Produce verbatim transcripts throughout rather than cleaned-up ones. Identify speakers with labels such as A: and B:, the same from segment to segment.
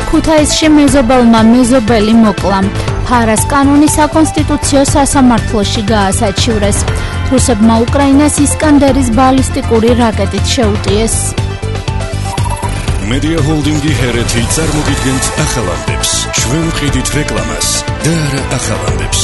A: ქუთაისში მეზობელმა მეზობელი მოკლა. ფარას კანონი საკონსტიტუციო სასამართლოში გაასაჩივრეს. რუსებმა უკრაინას ისკანდერის ბალისტიკური რაკეტით შეუტიეს.
B: Media Holdingi ჰერეთი წარმოგიდგენთ ახალამდებს. ჩვენ ვყიდით რეკლამას და არა ახალამდებს.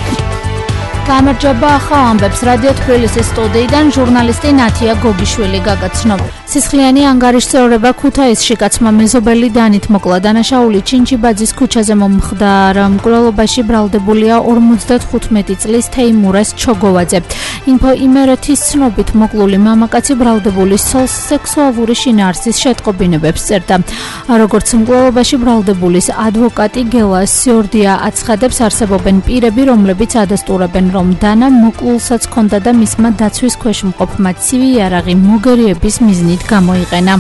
A: გამარჯობა ახალამდებს რადიო თბილისის სტუდიიდან ჟურნალისტი ნათია გოგიშვილი გაგაცნობ. სისხლიანი ანგარიშსეორება ქუთაისში კაცმა მეზობელი დანით მოკლა. დანაშაული ჩინჩიბაძის ქუჩაზე მომხდარ მკვლელობაში ბრალდებულია ორმოცდათხუთმეტი წლის თეიმურას ჩოგოვაძე. ინფო იმერეთის ცნობით მოკლული მამაკაცი ბრალდებული სოლს სექსუალური შინაარსის შეტყობინებებს წერდა. როგორც მკვლელობაში ბრალდებულის ადვოკატი გელა სიორდია აცხადებს, არსებობენ პირები, რომლებიც ადასტურებენ, რომ დანა მოკლულსაც ჰქონდა და მისმა დაცვის ქვეშ მყოფმა ცივი იარაღი მოგერიების მიზნით გამოიყენა.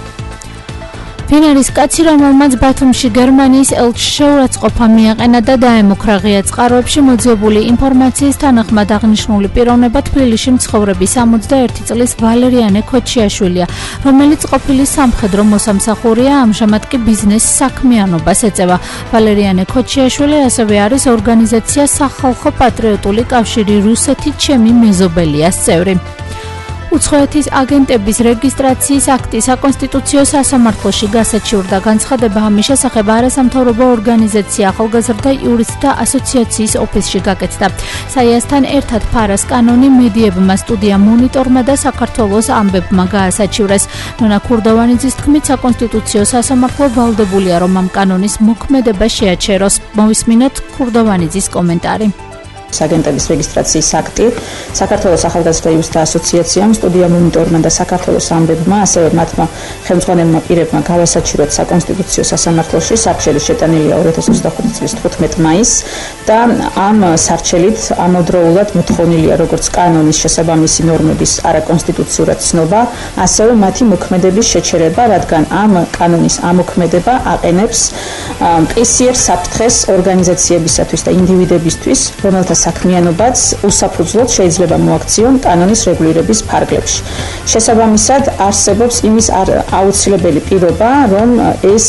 A: ფინალის კაცი, რომელმაც ბათუმში გერმანიის ელჩს შეურაცხყოფა მიაყენა და დაემუქრა ღია წყაროებში მოძიებული ინფორმაციის თანახმად აღნიშნული პიროვნება თბილისში მცხოვრები სამოცდაერთი წლის ვალერიანე ქოჩიაშვილია, რომელიც ყოფილი სამხედრო მოსამსახურეა, ამჟამად კი ბიზნეს საქმიანობას ეწევა. ვალერიანე ქოჩიაშვილი ასევე არის ორგანიზაცია სახალხო პატრიოტული კავშირი რუსეთი ჩემი მეზობელიას წევრი. უცხოეთის აგენტების რეგისტრაციის აქტი საკონსტიტუციო სასამართლოში გასაჩივრდა. განცხადება ამის შესახებ არასამთავრობო ორგანიზაცია ახალგაზრდა იურისტთა ასოციაციის ოფისში გაკეთდა. საიასთან ერთად ფარას კანონი მედიებმა, სტუდია მონიტორმა და საქართველოს ამბებმა გაასაჩივრეს. ნონა ქურდოვანიძის თქმით, საკონსტიტუციო სასამართლო ვალდებულია, რომ ამ კანონის მოქმედება შეაჩეროს. მოვისმინოთ ქურდოვანიძის კომენტარი.
C: აგენტების რეგისტრაციის აქტი საქართველოს ახალგაზრდა იურისტთა ასოციაციამ, სტუდია მონიტორმა და საქართველოს ამბებმა, ასევე მათმა ხელმძღვანელმა პირებმა გავასაჩივრეთ საკონსტიტუციო სასამართლოში. სარჩელი შეტანილია ორი ათას ოცდახუთი წლის თხუთმეტი მაისს და ამ სარჩელით ამავდროულად მოთხოვნილია როგორც კანონის შესაბამისი ნორმების არაკონსტიტუციურად ცნობა, ასევე მათი მოქმედების შეჩერება, რადგან ამ კანონის ამოქმედება აყენებს მყისიერ საფრთხეს ორგანიზაციებისათვის და ინდივიდებისთვის, რომელთა საქმიანობაც უსაფუძვლოდ შეიძლება მოაქციონ კანონის რეგულირების ფარგლებში. შესაბამისად, არსებობს იმის აუცილებელი პირობა, რომ ეს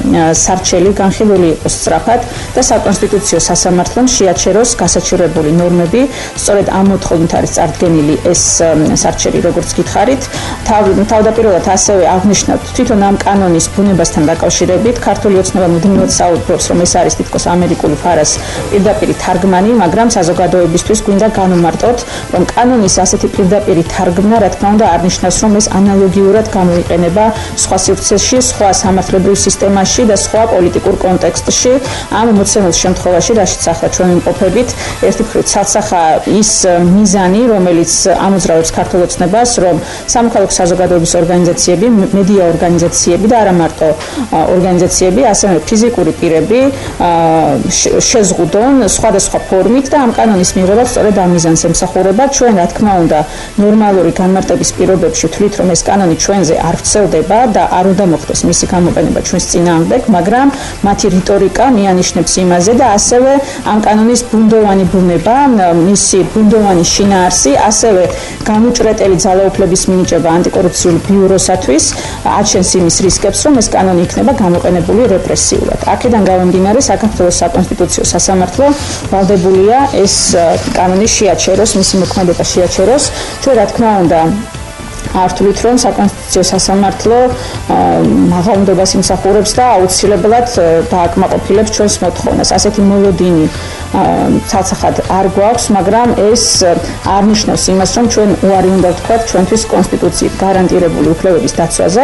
C: სარჩელი განხილული იყოს სწრაფად და საკონსტიტუციო სასამართლომ შეაჩეროს გასაჩივრებული ნორმები. სწორედ ამ მოთხოვნით არის წარდგენილი ეს სარჩელი, როგორც გითხარით. თავდაპირველად ასევე აღნიშნავთ, თვითონ ამ კანონის ბუნებასთან დაკავშირებით ქართული ოცნება მუდმივად საუბრობს, რომ ეს არის თითქოს ამერიკული ფარას პირდაპირი თარგმანი, მაგრამ საზოგადოებისთვის გვინდა განვმარტოთ, რომ კანონის ასეთი პირდაპირი თარგმნა, რა თქმა უნდა, არნიშნავს, რომ ეს ანალოგიურად გამოიყენება სხვა სივრცეში, სხვა სამართლებრივ სისტემაში და სხვა პოლიტიკურ კონტექსტში. ამ მოცემულ შემთხვევაში, რაშიც ახლა ჩვენ ვიმყოფებით, ერთი მხრივ ცალსახა ის მიზანი, რომელიც ამოძრავებს ქართულ ოცნებას, რომ სამოქალაქო საზოგადოების ორგანიზაციები, მედია ორგანიზაციები და არა მარტო ორგანიზაციები, ასევე ფიზიკური პირები შეზღუდონ სხვადასხვა ფორმით და ამ კანონის მიღება სწორედ ამ მიზანს ემსახურება. ჩვენ, რა თქმა უნდა, ნორმალური განმარტების პირობებში ვთვლით, რომ ეს კანონი ჩვენზე არ ვრცელდება და არ უნდა მოხდეს მისი გამოყენება ჩვენს წინააღმდეგ, მაგრამ მათი რიტორიკა მიანიშნებს იმაზე და ასევე ამ კანონის ბუნდოვანი ბუნება, მისი ბუნდოვანი შინაარსი, ასევე განუჭრეტელი ძალაუფლების მინიჭება ანტიკორუფციული ბიუროსათვის აჩენს იმის რისკებს, რომ ეს კანონი იქნება გამოყენებული რეპრესიულად. აქედან გამომდინარე, საქართველოს საკონსტიტუციო სასამართლო ვალდებულია ეს კანონი შეაჩეროს, მისი მოქმედება შეაჩეროს. ჩვენ, რა თქმა უნდა, არ ვთვლით, რომ საკონსტიტუციო სასამართლო მაღალმდობას იმსახურებს და აუცილებლად დააკმაყოფილებს ჩვენს მოთხოვნას. ასეთი მოლოდინი ცალსახად არ გვაქვს, მაგრამ ეს არ ნიშნავს იმას, რომ ჩვენ უარი უნდა ვთქვათ ჩვენთვის კონსტიტუციით გარანტირებული უფლებების დაცვაზე.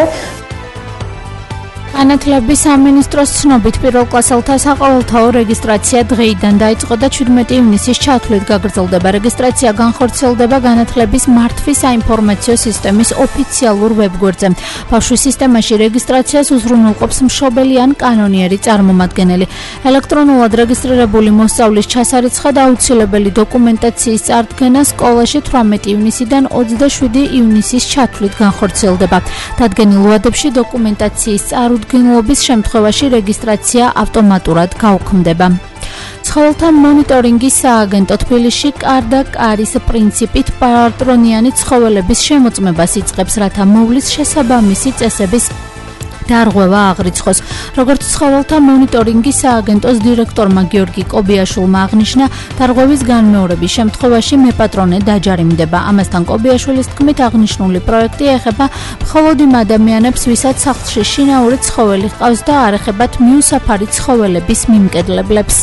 A: განათლების სამინისტროს ცნობით პირველ კლასელთა საყოველთაო რეგისტრაცია დღეიდან დაიწყო და ჩვიდმეტი ივნისის ჩათვლით გაგრძელდება. რეგისტრაცია განხორციელდება განათლების მართვის საინფორმაციო სისტემის ოფიციალურ ვებგვერდზე. ბავშვის სისტემაში რეგისტრაციას უზრუნველყოფს მშობელი ან კანონიერი წარმომადგენელი. ელექტრონულად რეგისტრირებული მოსწავლის ჩასარიცხად აუცილებელი დოკუმენტაციის წარდგენა სკოლაში თვრამეტი ივნისიდან ოცდაშვიდი ივნისის ჩათვლით განხორციელდება. დადგენილ ვადებში დოკუმენტაციის წარუდგენა გენლობის შემთხვევაში რეგისტრაცია ავტომატურად გაუქმდება. ცხოველთა მონიტორინგის სააგენტო თბილისში კარდა კარის პრინციპით პატრონიანი ცხოველების შემოწმებას იწყებს, რათა მოვლის შესაბამისი წესების დარღვევა აღრიცხოს. როგორც ცხოველთა მონიტორინგის სააგენტოს დირექტორმა გიორგი კობიაშვილმა აღნიშნა, დარღვევის განმეორების შემთხვევაში მეპატრონე დაჯარიმდება. ამასთან კობიაშვილის თქმით, აღნიშნული პროექტი ეხება მხოლოდ იმ ადამიანებს, ვისაც სახლში შინაური ცხოველი ჰყავს და არ ეხებათ მიუსაფარი ცხოველების მიმკედლებლებს.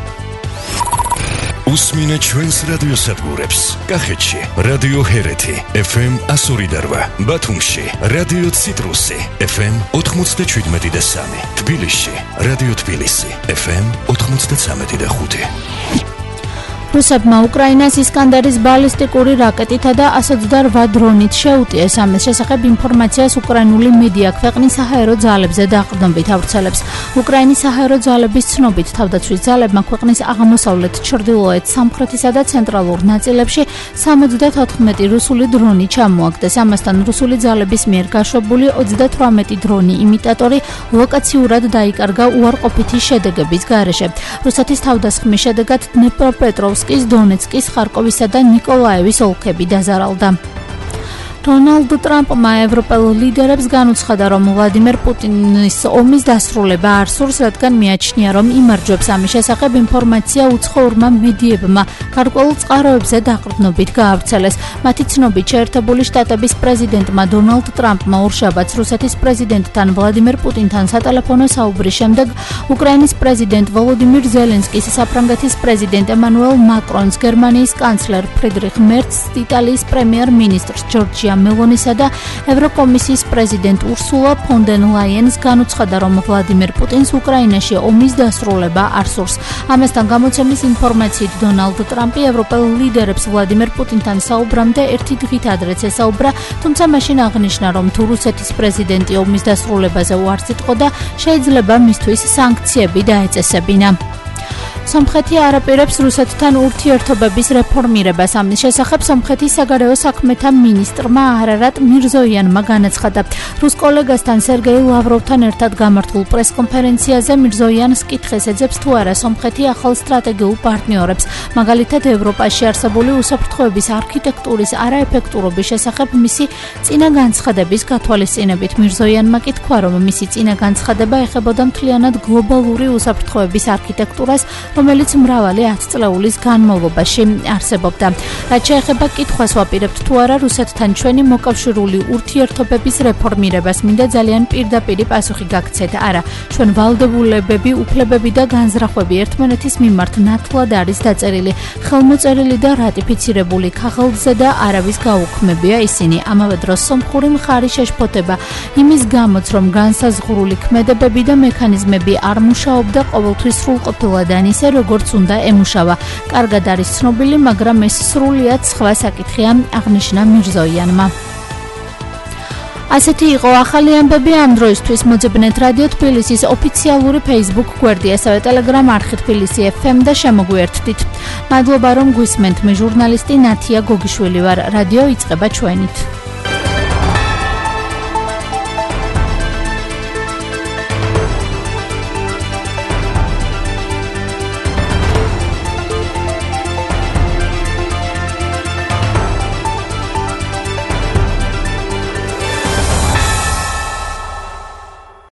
B: უსმინე ჩვენს რადიოსადგურებს. კახეთში რადიო ჰერეთი ეფ ემ εκατო ორი და რვა, ბათუმში რადიო ციტრუსი ეფ ემ ოთხმოცდაშვიდმეტი და სამი, თბილისში რადიო თბილისი ეფ ემ ოთხმოცდაცამეტი და ხუთი.
A: რუსებმა უკრაინას ისკანდერის ბალისტიკური რაკეტითა და ას ოცდაორ დრონით შეუტიეს. ამის შესახებ ინფორმაციას უკრაინული მედია ქვეყნის საჰაერო ძალებზე დაყრდნობით ავრცელებს. უკრაინის საჰაერო ძალების ცნობით, თავდაცვის ძალებმა ქვეყნის აღმოსავლეთ, ჩრდილოეთ, სამხრეთისა და ცენტრალურ ნაწილებში სამოცდათოთხმეტი რუსული დრონი ჩამოაგდეს. ამასთან რუსული ძალების მიერ გაშვებული ოცდათვრამეტი დრონი იმიტატორი ლოკაციურად დაიკარგა უარყოფითი შედეგების გარეშე. რუსეთის თავდასხმის შედეგად დნეპროპეტროვსკის, დონეცკის, ხარკოვისა და ნიკოლაევის ოლქები დაზარალდა. დონალდ ტრამპმა ევროპელ ლიდერებს განუცხადა, რომ ვლადიმერ პუტინის ომის დასრულება არ სურს, რადგან მიაჩნია, რომ იმარჯვებს. ამის შესახებ ინფორმაცია უცხოურმა მედიებმა გარკვეულ წყაროებზე დაყრდნობით გაავრცელეს. მათი ცნობით, შეერთებული შტატების პრეზიდენტმა დონალდ ტრამპმა ორშაბათს რუსეთის პრეზიდენტთან ვლადიმერ პუტინთან სატელეფონო საუბრის შემდეგ უკრაინის პრეზიდენტ ვოლოდიმირ ზელენსკის, საფრანგეთის პრეზიდენტ ემანუელ მაკრონს, გერმანიის კანცლერ ფრიდრიხ მერცს, იტალიის პრემიერ-მინისტრს ჯორჯია მელონისა და ევროკომისიის პრეზიდენტ ურსულა ფონ დერ ლაიენს განუცხადა, რომ ვლადიმერ პუტინს უკრაინაში ომის დასრულება არ სურს. ამასთან გამოცემის ინფორმაციით, დონალდ ტრამპი ევროპელ ლიდერებს ვლადიმერ პუტინთან საუბრამდე ერთი დღით ადრეც ესაუბრა, თუმცა მაშინ აღნიშნა, რომ თუ რუსეთის პრეზიდენტი ომის დასრულებაზე უარს იტყო და შეიძლება მისთვის სანქციები დაეწესებინა. სომხეთი არ აპირებს რუსეთთან ურთიერთობების რეფორმირებას. ამის შესახებ სომხეთის საგარეო საქმეთა მინისტრმა არარატ მირზოიანმა განაცხადა. რუს კოლეგასთან სერგეი ლავროვთან ერთად გამართულ პრესკონფერენციაზე მირზოიანს კითხეს ეძებს, თუ არა სომხეთი ახალ სტრატეგიულ პარტნიორებს, მაგალითად ევროპაში არსებული უსაფრთხოების არქიტექტურის არაეფექტურობის შესახებ მისი წინა განცხადების გათვალისწინებით. მირზოიანმა კი თქვა, რომ მისი წინა განცხადება ეხებოდა მთლიანად გლობალური უსაფრთხოების არქიტექტურას, რომელიც მრავალი ათწლეულის განმავლობაში არსებობდა. რაც შეეხება კითხვას, ვაპირებთ თუ არა რუსეთთან ჩვენი მოკავშირული ურთიერთობების რეფორმირებას, მინდა ძალიან პირდაპირი პასუხი გაგცეთ. არა, ჩვენ ვალდებულებები, უფლებები და განზრახვები ერთმანეთის მიმართ ნათლად არის დაწერილი, ხელმოწერილი და რატიფიცირებული ქაღალდზე და არავის გაუქმებია ისინი. ამავე დროს სომხური მხარი შეშფოთება იმის გამოც, რომ განსაზღვრული ქმედებები და მექანიზმები არ მუშაობდა ყოველთვის სრულყოფილად ისე, როგორც უნდა ემუშავა. კარგად არის ცნობილი, მაგრამ ეს სრულიად სხვა საკითხია, აღნიშნა მირზოიანმა. ასეთი იყო ახალი ამბები ამ დროისთვის. მოძებნეთ რადიო თბილისის ოფიციალური Facebook გვერდი, ასევე Telegram არხი თბილისი ეფ ემ და შემოგვიერთდით. მადლობა, რომ გვისმენთ. მე ჟურნალისტი ნათია გოგიშვილი ვარ. რადიო იწყება ჩვენით.